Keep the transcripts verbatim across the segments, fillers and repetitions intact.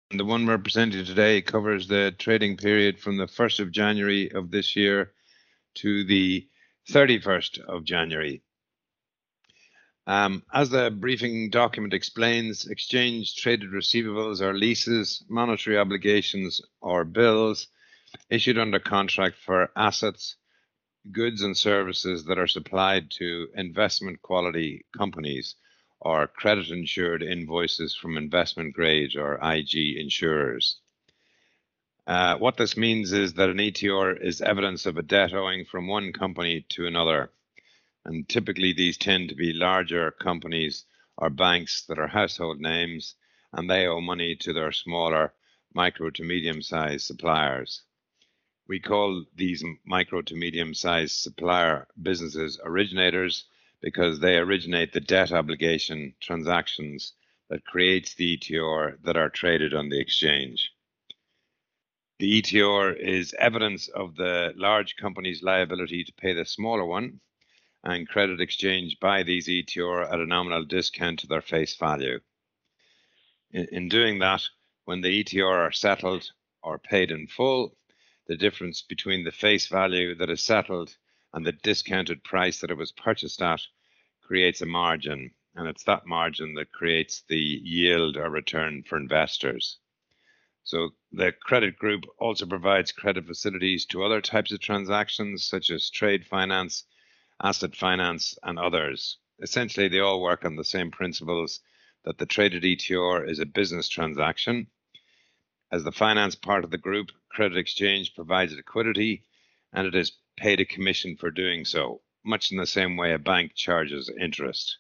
The one we're presenting today covers the trading period from the first of January of this year to the thirty-first of January. Um, as the briefing document explains, exchange traded receivables are leases, monetary obligations, or bills issued under contract for assets, goods, and services that are supplied to investment quality companies or credit insured invoices from investment grade or I G insurers. Uh, what this means is that an E T R is evidence of a debt owing from one company to another. And typically, these tend to be larger companies or banks that are household names, and they owe money to their smaller micro to medium sized suppliers. We call these micro to medium sized supplier businesses originators because they originate the debt obligation transactions that creates the E T R that are traded on the exchange. The E T R is evidence of the large company's liability to pay the smaller one, and credit exchange by these E T R at a nominal discount to their face value. In, in doing that, when the E T R are settled or paid in full, the difference between the face value that is settled and the discounted price that it was purchased at creates a margin, and it's that margin that creates the yield or return for investors. So the credit group also provides credit facilities to other types of transactions, such as trade finance, asset finance, and others. Essentially, they all work on the same principles that the traded E T R is a business transaction. As the finance part of the group, credit exchange provides liquidity, and it is paid a commission for doing so, much in the same way a bank charges interest.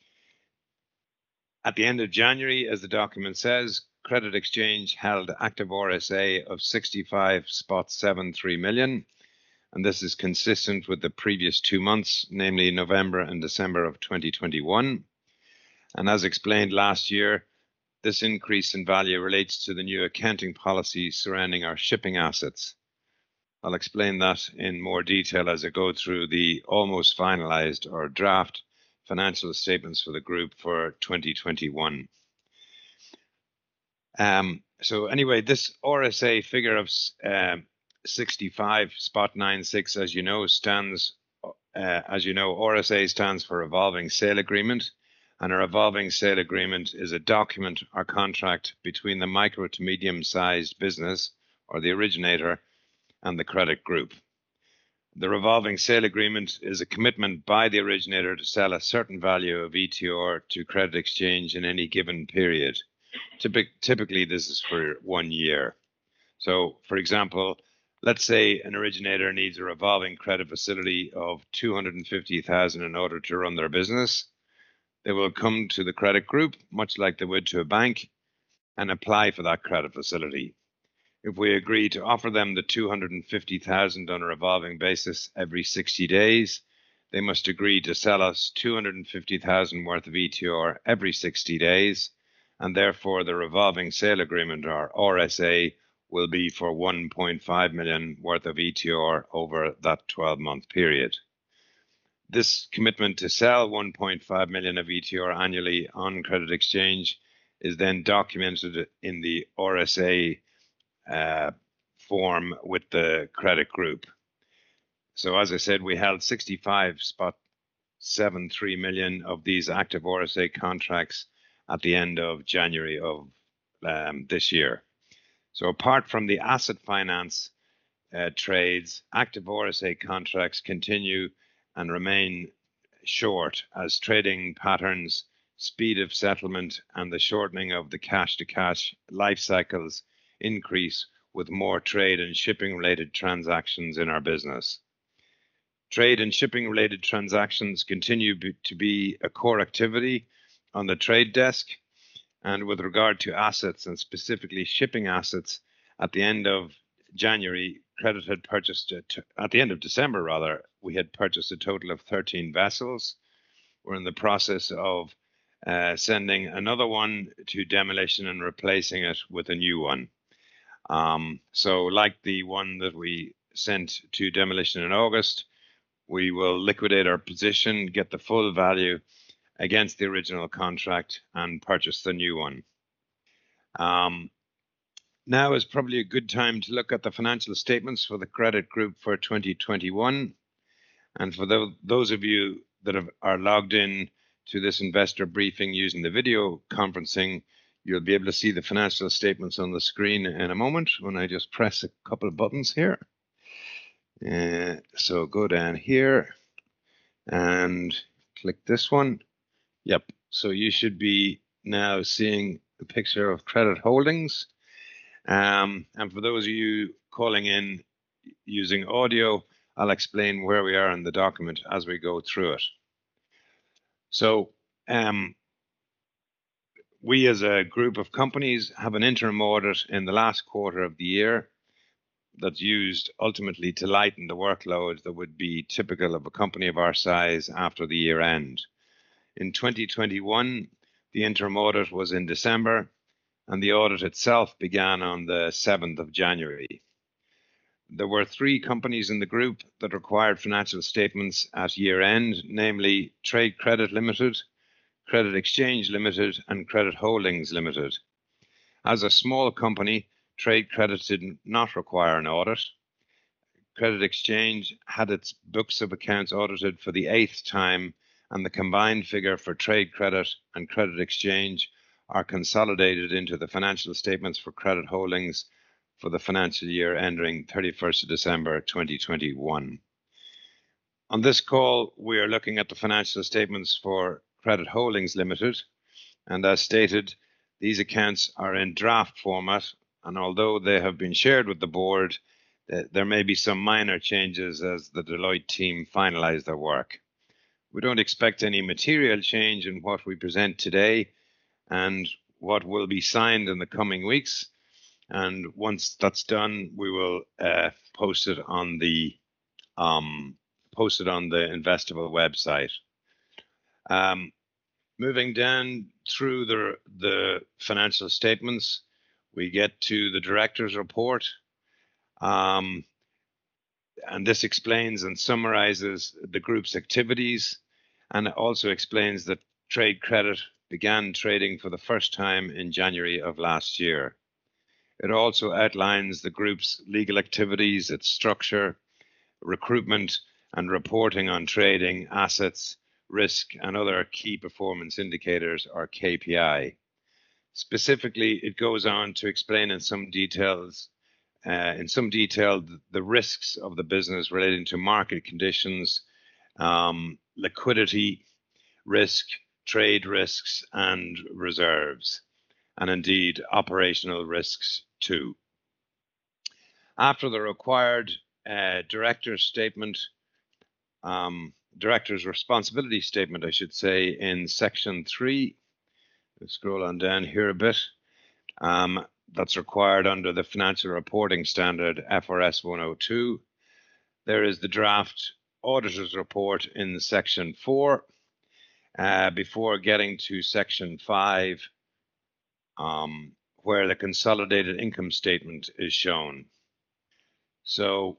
At the end of January, as the document says, Credit Exchange held active R S A of sixty-five point seven three million, and this is consistent with the previous two months, namely November and December of twenty twenty-one. And as explained last year, this increase in value relates to the new accounting policy surrounding our shipping assets. I'll explain that in more detail as I go through the almost finalized or draft financial statements for the group for twenty twenty-one. Um, so anyway, this R S A figure of um, sixty-five point nine six, as you know, stands, uh, as you know, R S A stands for Revolving Sale Agreement, and a revolving sale agreement is a document or contract between the micro to medium-sized business or the originator and the credit group. The revolving sale agreement is a commitment by the originator to sell a certain value of E T R to credit exchange in any given period. Typically, this is for one year. So, for example, let's say an originator needs a revolving credit facility of two hundred fifty thousand dollars in order to run their business. They will come to the credit group, much like they would to a bank, and apply for that credit facility. If we agree to offer them the two hundred fifty thousand dollars on a revolving basis every sixty days, they must agree to sell us two hundred fifty thousand dollars worth of E T R every sixty days, and therefore the revolving sale agreement, or R S A, will be for one point five million dollars worth of E T R over that twelve-month period. This commitment to sell one point five million dollars of E T R annually on credit exchange is then documented in the R S A uh, form with the credit group. So as I said, we held sixty-five point seven three million of these active R S A contracts at the end of January of um, this year. So apart from the asset finance uh, trades, active R S A contracts continue and remain short as trading patterns, speed of settlement, and the shortening of the cash-to-cash life cycles increase with more trade and shipping related transactions in our business. Trade and shipping related transactions continue to be a core activity on the trade desk, and with regard to assets and specifically shipping assets, at the end of January, Credit had purchased, at the end of December rather, we had purchased a total of thirteen vessels. We're in the process of uh, sending another one to demolition and replacing it with a new one. Um, so like the one that we sent to demolition in August, we will liquidate our position, get the full value against the original contract, and purchase the new one. Um, Now is probably a good time to look at the financial statements for the credit group for twenty twenty-one. And for the, those of you that have, are logged in to this investor briefing using the video conferencing, you'll be able to see the financial statements on the screen in a moment when I just press a couple of buttons here. Uh, so go down here and click this one. Yep. So you should be now seeing a picture of Credit Holdings. Um, and for those of you calling in using audio, I'll explain where we are in the document as we go through it. So um, we as a group of companies have an interim audit in the last quarter of the year that's used ultimately to lighten the workload that would be typical of a company of our size after the year end. In twenty twenty-one, the interim audit was in December, and the audit itself began on the seventh of January. There were three companies in the group that required financial statements at year end, namely Trade Credit Limited, Credit Exchange Limited, and Credit Holdings Limited. As a small company, Trade Credit did not require an audit. Credit Exchange had its books of accounts audited for the eighth time, and the combined figure for Trade Credit and Credit Exchange are consolidated into the financial statements for Credit Holdings for the financial year ending thirty-first of December twenty twenty-one. On this call, we are looking at the financial statements for Credit Holdings Limited, and as stated, these accounts are in draft format, and although they have been shared with the board, there may be some minor changes as the Deloitte team finalize their work. We don't expect any material change in what we present today and what will be signed in the coming weeks. And once that's done, we will uh, post it on the um, post it on the Investival website. Um, moving down through the the financial statements, we get to the director's report. Um, and this explains and summarizes the group's activities, and it also explains that Trade Credit began trading for the first time in January of last year. It also outlines the group's legal activities, its structure, recruitment, and reporting on trading, assets, risk, and other key performance indicators, or K P I. Specifically, it goes on to explain in some details Uh, in some detail the, the risks of the business relating to market conditions, um, liquidity risk, trade risks, and reserves, and indeed operational risks too. After the required uh, director's statement, um, director's responsibility statement, I should say, in section three, let's scroll on down here a bit. Um, that's required under the financial reporting standard F R S one oh two. There is the draft auditor's report in section four, uh, before getting to section five, um, where the consolidated income statement is shown. So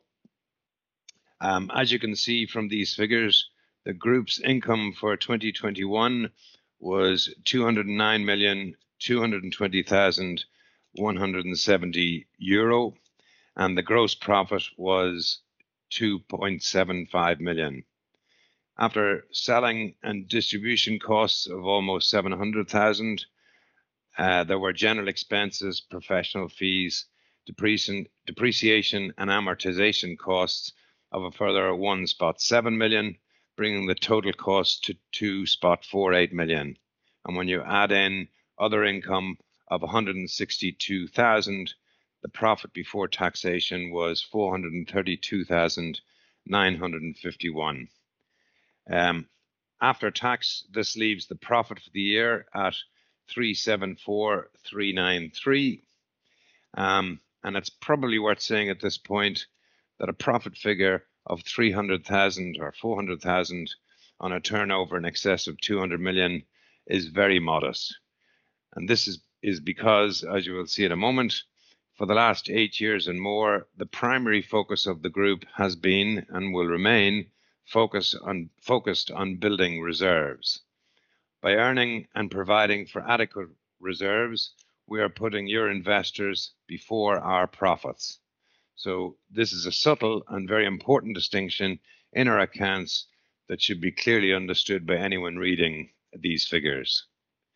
um, as you can see from these figures, the group's income for twenty twenty-one was two hundred nine million two hundred twenty thousand one hundred seventy euro, and the gross profit was two point seven five million. After selling and distribution costs of almost seven hundred thousand, uh, there were general expenses, professional fees, depreciation, depreciation and amortization costs of a further one point seven million, bringing the total cost to two point four eight million. And when you add in other income of one hundred sixty-two thousand, the profit before taxation was four hundred thirty-two thousand nine hundred fifty-one. Um, after tax, this leaves the profit for the year at three hundred seventy-four thousand three hundred ninety-three. Um, and it's probably worth saying at this point that a profit figure of three hundred thousand or four hundred thousand on a turnover in excess of two hundred million is very modest. And this is, is because, as you will see in a moment, for the last eight years and more, the primary focus of the group has been and will remain focus on, focused on building reserves. By earning and providing for adequate reserves, we are putting your investors before our profits. So this is a subtle and very important distinction in our accounts that should be clearly understood by anyone reading these figures.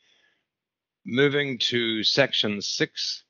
Moving to section six,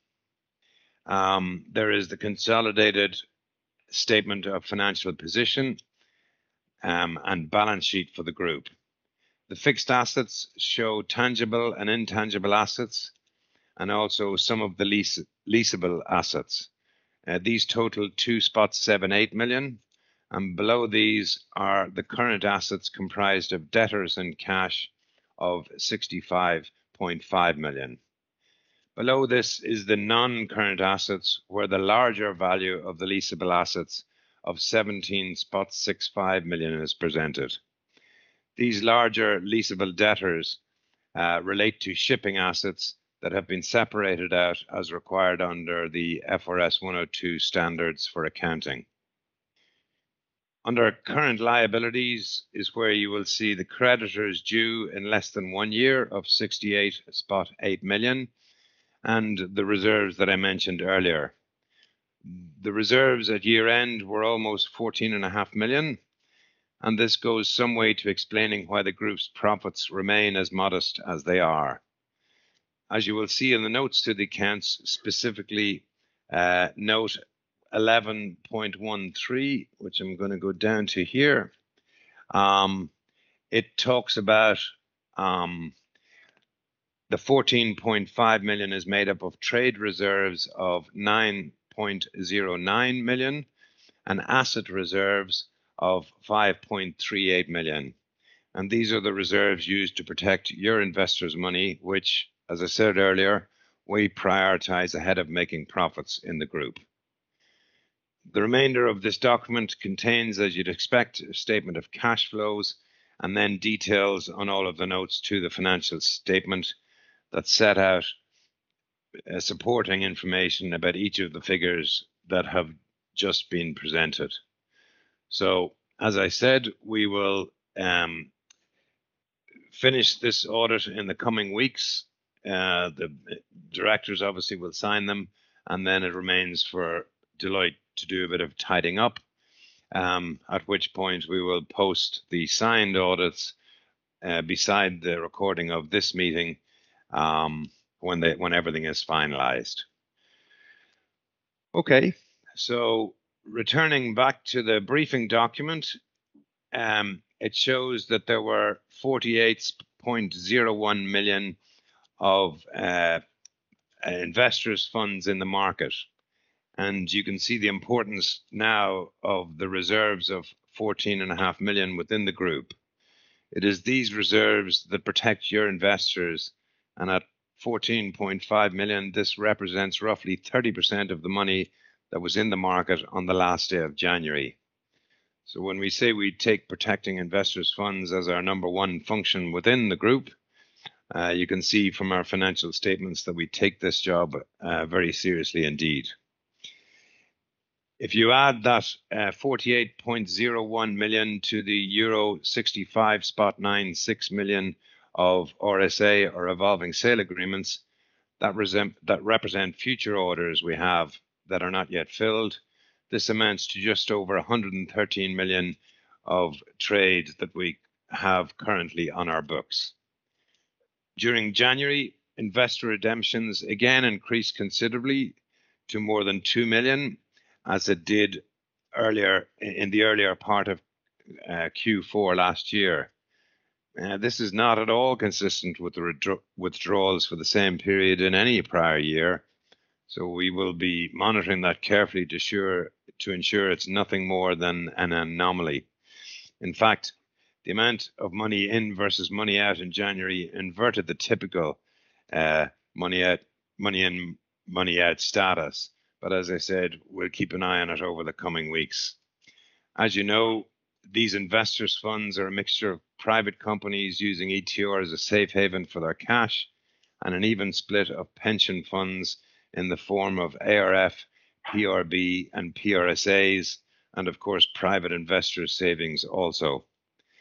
um, there is the consolidated statement of financial position um, and balance sheet for the group. The fixed assets show tangible and intangible assets, and also some of the lease, leasable assets. Uh, these total two point seven eight million, and below these are the current assets comprised of debtors and cash of sixty-five point five million. Below this is the non-current assets, where the larger value of the leasable assets of seventeen point six five million is presented. These larger leasable debtors uh, relate to shipping assets that have been separated out as required under the F R S one oh two standards for accounting. Under current liabilities is where you will see the creditors due in less than one year of sixty-eight point eight million and the reserves that I mentioned earlier. The reserves at year end were almost fourteen point five million, and this goes some way to explaining why the group's profits remain as modest as they are. As you will see in the notes to the accounts, specifically uh, note eleven point one three, which I'm going to go down to here, um, it talks about um, the fourteen point five million is made up of trade reserves of nine point zero nine million and asset reserves of five point three eight million. And these are the reserves used to protect your investors' money, which, as I said earlier, we prioritize ahead of making profits in the group. The remainder of this document contains, as you'd expect, a statement of cash flows and then details on all of the notes to the financial statement that set out uh, supporting information about each of the figures that have just been presented. So, as I said, we will um, finish this audit in the coming weeks. Uh, the directors obviously will sign them, and then it remains for Deloitte to do a bit of tidying up, um, at which point we will post the signed audits uh, beside the recording of this meeting um, when, they, when everything is finalized. Okay, so returning back to the briefing document, um, it shows that there were forty-eight point zero one million of uh, investors' funds in the market. And you can see the importance now of the reserves of fourteen point five million within the group. It is these reserves that protect your investors, and at fourteen point five million, this represents roughly thirty percent of the money that was in the market on the last day of January. So when we say we take protecting investors' funds as our number one function within the group, uh, you can see from our financial statements that we take this job uh, very seriously indeed. If you add that uh, forty-eight point zero one million to the euro sixty-five point nine six million of R S A or revolving sale agreements that, that represent future orders we have that are not yet filled, this amounts to just over one hundred thirteen million of trade that we have currently on our books. During January, investor redemptions again increased considerably to more than two million, as it did earlier in the earlier part of uh, Q four last year. Uh, this is not at all consistent with the withdrawals for the same period in any prior year. So we will be monitoring that carefully to, sure, to ensure it's nothing more than an anomaly. In fact, the amount of money in versus money out in January inverted the typical uh, money out, money in, money out status. But as I said, we'll keep an eye on it over the coming weeks. As you know, these investors' funds are a mixture of private companies using E T R as a safe haven for their cash, and an even split of pension funds in the form of A R F, P R B, and P R S As, and of course private investors' savings also.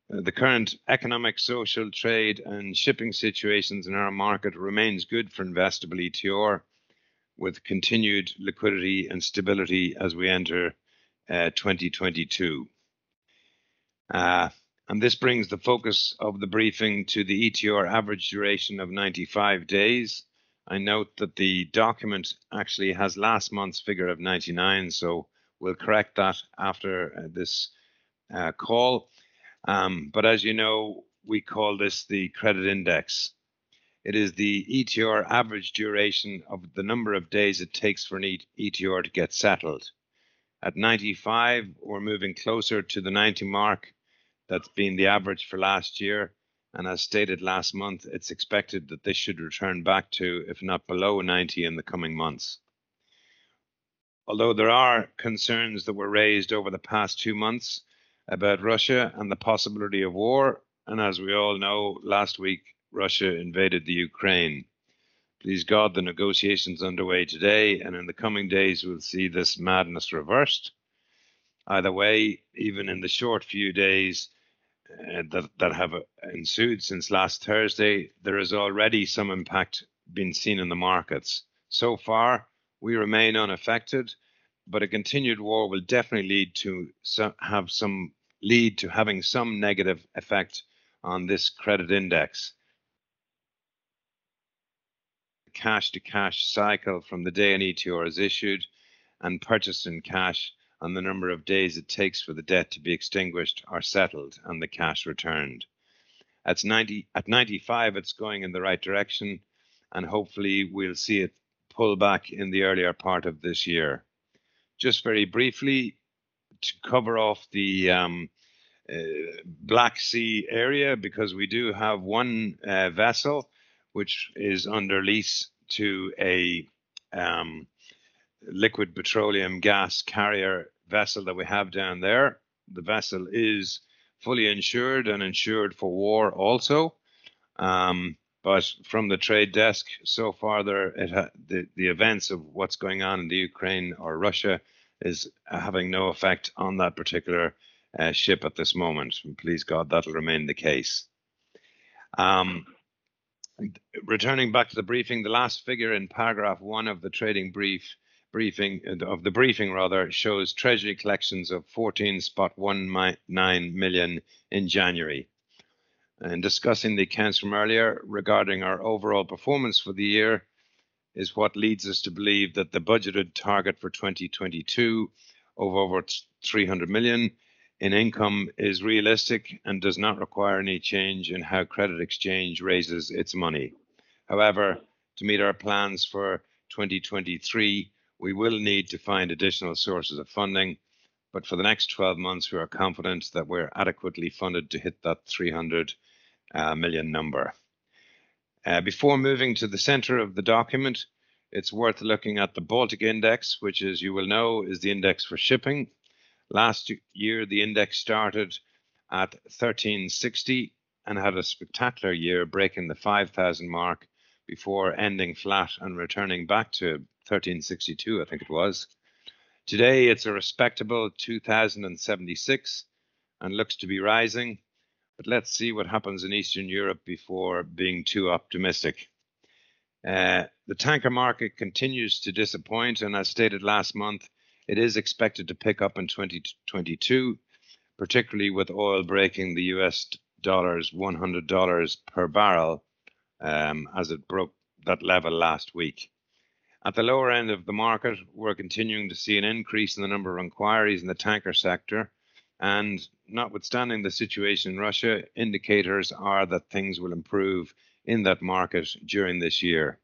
Uh, the current economic, social, trade, and shipping situations in our market remains good for investable E T R, with continued liquidity and stability as we enter uh, twenty twenty-two. Uh, and this brings the focus of the briefing to the E T R average duration of ninety-five days. I note that the document actually has last month's figure of ninety-nine, so we'll correct that after uh, this uh, call. Um, but as you know, we call this the credit index. It is the E T R average duration of the number of days it takes for an E T R to get settled. At ninety-five, we're moving closer to the ninety mark. That's been the average for last year. And as stated last month, it's expected that this should return back to, if not below, ninety in the coming months. Although there are concerns that were raised over the past two months about Russia and the possibility of war, and as we all know, last week Russia invaded the Ukraine. Please God, the negotiations underway today, and in the coming days we'll see this madness reversed. Either way, even in the short few days uh, that, that have ensued since last Thursday, there is already some impact being seen in the markets. So far, we remain unaffected, but a continued war will definitely lead to some, have some lead to having some negative effect on this credit index. Cash to cash cycle from the day an E T R is issued and purchased in cash, on the number of days it takes for the debt to be extinguished or settled and the cash returned. At ninety, at ninety-five, it's going in the right direction, and hopefully we'll see it pull back in the earlier part of this year. Just very briefly, to cover off the um, uh, Black Sea area, because we do have one uh, vessel which is under lease to a um, liquid petroleum gas carrier vessel that we have down there. The vessel is fully insured and insured for war also. Um, but from the trade desk, so far, there it ha- the, the events of what's going on in the Ukraine or Russia is having no effect on that particular uh, ship at this moment. And please God, that'll remain the case. Um, returning back to the briefing, the last figure in paragraph one of the trading brief briefing of the briefing rather shows treasury collections of fourteen point one nine million in January. And discussing the accounts from earlier regarding our overall performance for the year is what leads us to believe that the budgeted target for twenty twenty-two of over three hundred million in income is realistic and does not require any change in how Credit Exchange raises its money. However, to meet our plans for twenty twenty-three, we will need to find additional sources of funding, but for the next twelve months, we are confident that we're adequately funded to hit that three hundred uh, million number. Uh, before moving to the center of the document, it's worth looking at the Baltic Index, which, as you will know, is the index for shipping. Last year, the index started at thirteen sixty and had a spectacular year, breaking the five thousand mark before ending flat and returning back to thirteen sixty-two, I think it was. Today, it's a respectable two thousand seventy-six and looks to be rising, but let's see what happens in Eastern Europe before being too optimistic. Uh, the tanker market continues to disappoint, and as stated last month, it is expected to pick up in twenty twenty-two, particularly with oil breaking the U S dollars one hundred dollars per barrel um, as it broke that level last week. At the lower end of the market, we're continuing to see an increase in the number of inquiries in the tanker sector, and notwithstanding the situation in Russia, indicators are that things will improve in that market during this year.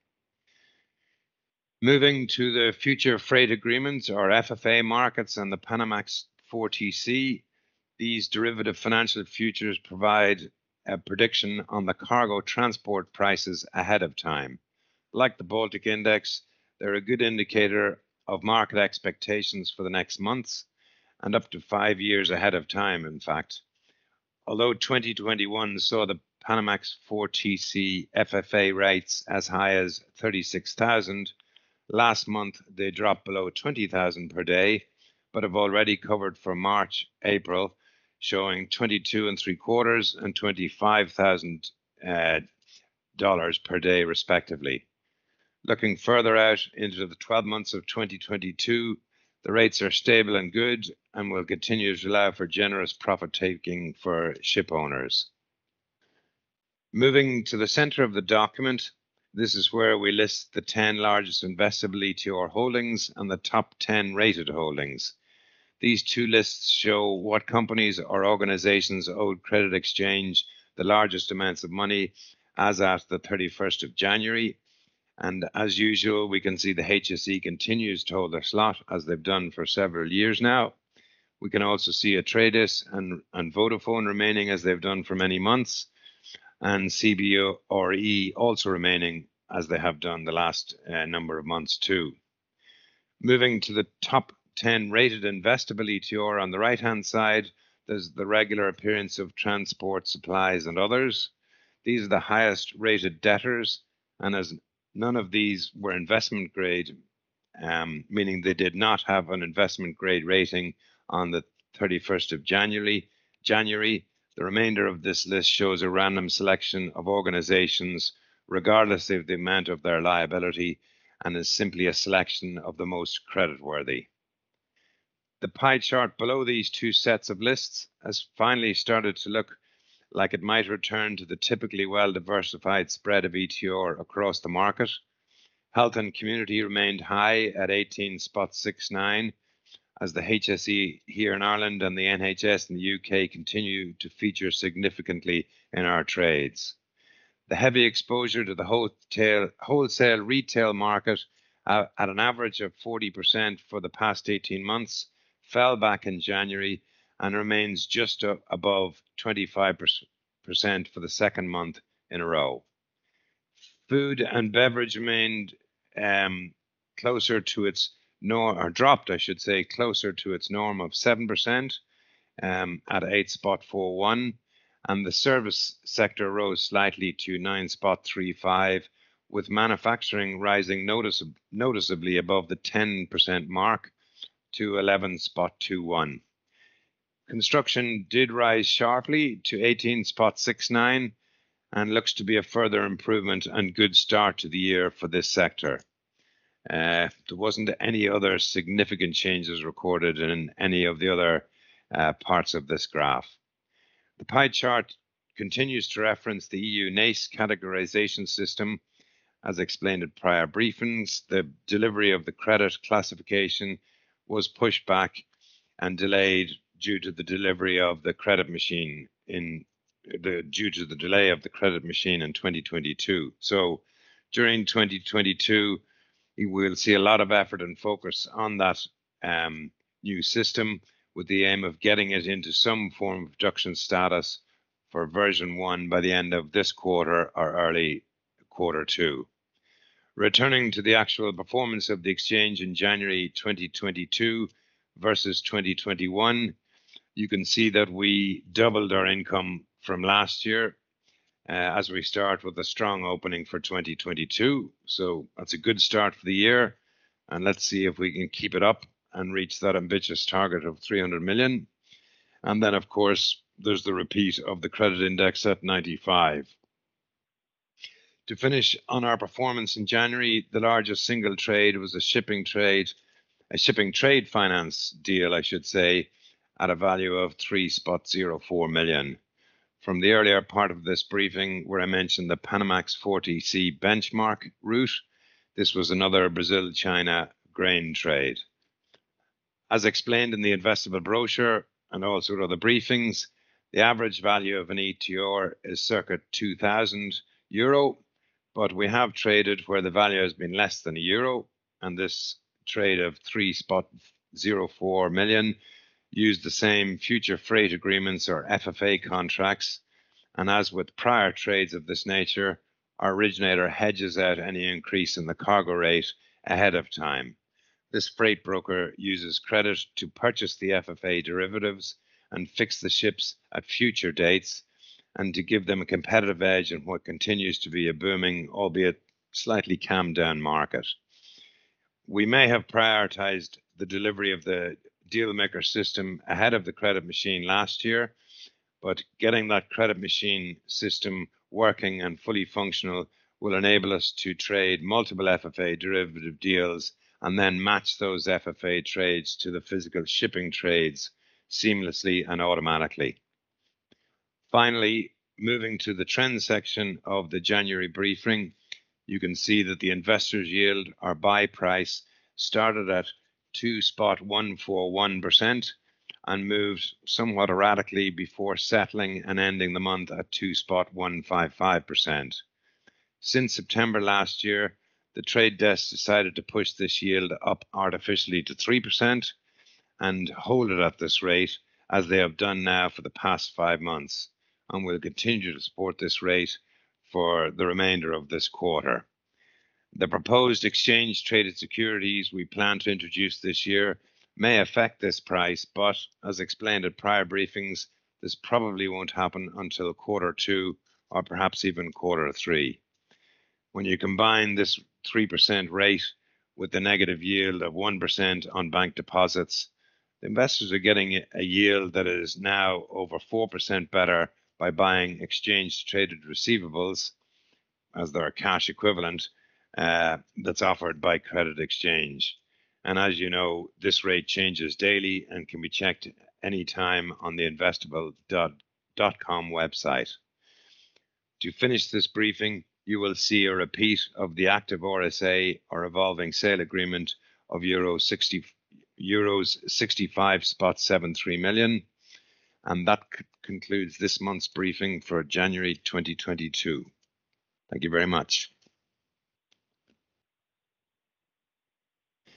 Moving to the future freight agreements, or F F A markets, and the Panamax four T C, these derivative financial futures provide a prediction on the cargo transport prices ahead of time. Like the Baltic Index, they're a good indicator of market expectations for the next months and up to five years ahead of time, in fact. Although twenty twenty-one saw the Panamax four T C F F A rates as high as thirty-six thousand, last month they dropped below twenty thousand per day, but have already covered for March, April, showing twenty-two and three quarters and twenty-five thousand uh, dollars per day, respectively. Looking further out into the twelve months of twenty twenty-two, the rates are stable and good and will continue to allow for generous profit taking for ship owners. Moving to the center of the document, this is where we list the ten largest investable E T R holdings and the top ten rated holdings. These two lists show what companies or organizations owed Credit Exchange the largest amounts of money as at the thirty-first of January. And as usual, we can see the H S E continues to hold their slot as they've done for several years now. We can also see Atreides and, and Vodafone remaining as they've done for many months, and C B R E also remaining as they have done the last uh, number of months too. Moving to the top ten rated investable E T R on the right-hand side, there's the regular appearance of transport, supplies, and others. These are the highest rated debtors, and as none of these were investment grade, um, meaning they did not have an investment grade rating on the thirty-first of January. January, the remainder of this list shows a random selection of organizations, regardless of the amount of their liability, and is simply a selection of the most creditworthy. The pie chart below these two sets of lists has finally started to look like it might return to the typically well-diversified spread of E T R across the market. Health and community remained high at eighteen point six nine, as the H S E here in Ireland and the N H S in the U K continue to feature significantly in our trades. The heavy exposure to the wholesale, wholesale retail market uh, at an average of forty percent for the past eighteen months fell back in January and remains just uh, above twenty-five percent for the second month in a row. Food and beverage remained um, closer to its norm, or dropped, I should say, closer to its norm of seven percent um, at eight point four one, and the service sector rose slightly to nine point three five, with manufacturing rising notice noticeably above the ten percent mark to eleven point two one. Construction did rise sharply to eighteen point six nine and looks to be a further improvement and good start to the year for this sector. Uh, there wasn't any other significant changes recorded in any of the other uh, parts of this graph. The pie chart continues to reference the E U N A C E categorization system. As explained in prior briefings, the delivery of the credit classification was pushed back and delayed due to the delivery of the credit machine in the due to the delay of the credit machine in twenty twenty-two. So during twenty twenty-two, we will see a lot of effort and focus on that um, new system, with the aim of getting it into some form of production status for version one by the end of this quarter or early quarter two. Returning to the actual performance of the exchange in January twenty twenty-two versus twenty twenty-one, you can see that we doubled our income from last year uh, as we start with a strong opening for twenty twenty-two. So that's a good start for the year, and let's see if we can keep it up and reach that ambitious target of three hundred million. And then, of course, there's the repeat of the credit index at ninety-five. To finish on our performance in January, the largest single trade was a shipping trade, a shipping trade finance deal, I should say, at a value of three point zero four million. From the earlier part of this briefing, where I mentioned the Panamax forty C benchmark route, this was another Brazil-China grain trade. As explained in the investable brochure and also other briefings, the average value of an E T R is circa two thousand euro, but we have traded where the value has been less than a euro, and this trade of three point zero four million used the same future freight agreements or F F A contracts, and as with prior trades of this nature, our originator hedges out any increase in the cargo rate ahead of time. This freight broker uses credit to purchase the F F A derivatives and fix the ships at future dates, and to give them a competitive edge in what continues to be a booming, albeit slightly calmed down market. We may have prioritized the delivery of the Dealmaker system ahead of the credit machine last year, but getting that credit machine system working and fully functional will enable us to trade multiple F F A derivative deals and then match those F F A trades to the physical shipping trades seamlessly and automatically. Finally, moving to the trend section of the January briefing, you can see that the investors yield, our buy price, started at two point one four one percent and moved somewhat erratically before settling and ending the month at two point one five five percent. Since September last year, the trade desk decided to push this yield up artificially to three percent and hold it at this rate, as they have done now for the past five months, and will continue to support this rate for the remainder of this quarter. The proposed exchange traded securities we plan to introduce this year may affect this price, but as explained at prior briefings, this probably won't happen until quarter two or perhaps even quarter three. When you combine this three percent rate with the negative yield of one percent on bank deposits, the investors are getting a yield that is now over four percent better by buying exchange traded receivables as their cash equivalent uh, that's offered by Credit Exchange. And as you know, this rate changes daily and can be checked anytime on the investable dot com website. To finish this briefing, you will see a repeat of the active R S A or evolving sale agreement of Euro sixty, euros sixty-five point seven three million. And that c- concludes this month's briefing for January twenty twenty-two. Thank you very much.